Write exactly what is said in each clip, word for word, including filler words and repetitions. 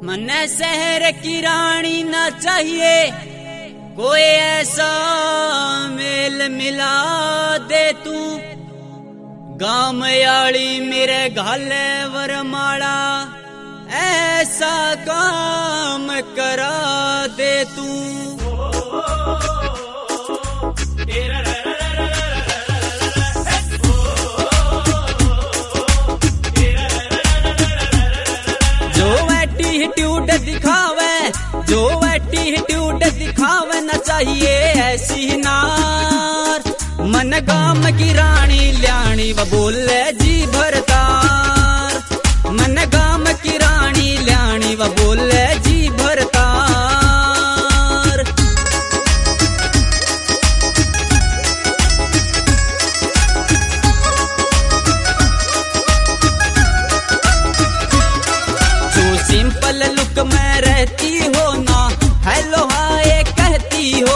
मने शहर की रानी ना चाहिए, कोई ऐसा मेल मिला दे तू। गाँव मयाली मेरे घाले वरमाला, ऐसा काम करा दे तू। जो एटीट्यूड दिखावे, जो एटीट्यूड दिखावे ना चाहिए ऐसी नार। मन गाम की रानी ल्याणी व बोले जी भरतार। मन गाम की रानी ल्याणी व बोले जी भरतार। जो सिंपल लुक में रहती हो ना, हेलो हाय कहती हो।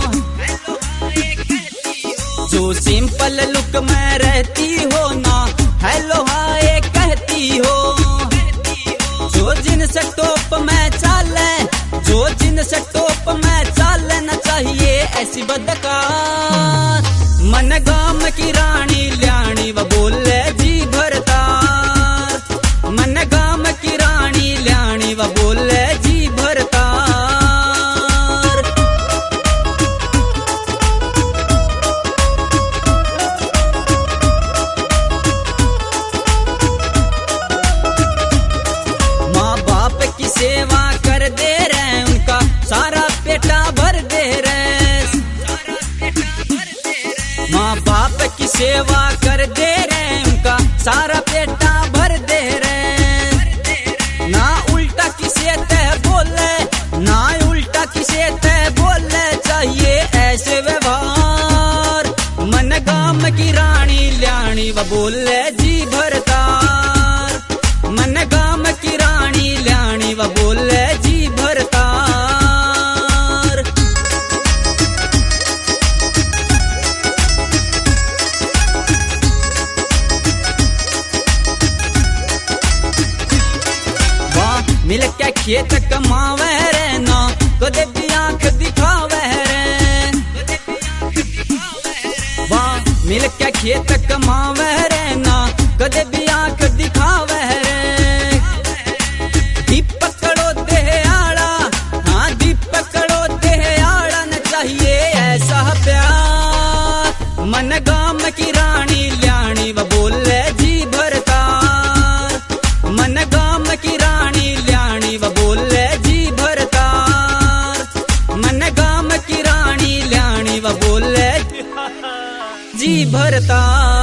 जो सिंपल लुक में रहती हो ना, हेलो हाय कहती हो। जो जिन्स टॉप में चाले, जो जिन्स टॉप में चाले ना चाहिए ऐसी बदकार। मन गाम की रानी ल्याणी व बोले जी भरतार। मन गाम की रानी ल्याणी व बोले जी भरतार। माँ बाप की सेवा कर दे रहे, उनका सारा पेटा भर दे रहे। माँ बाप की सेवा कर दे रहे, उनका सारा पेटा भर दे रहे। ना उल्टा किसे ते बोले, ना उल्टा किसे ते बोले चाहिए ऐसे व्यवहार। मन गाम की रानी ल्याणी व बोले जी भरतार। मन गाम की रानी ल्याणी व बोले जी भरतार। वाह मिल के खेत कमावे रे ना, कदे भी आंख दिखावे रे। वाह मिल के खेत कमावे रे ना, कदे भी आंख दिखावे रे। दीप पकड़ो दे आड़ा, हाँ दीप पकड़ो दे आड़ा न चाहिए ऐसा प्यार। मन गाम की रानी ल्याणी व बोले जी भरतार। मन गाम की रानी ल्याणी व बोले जी भरतार। मन गाम की रानी ल्याणी व बोले जी भरतार।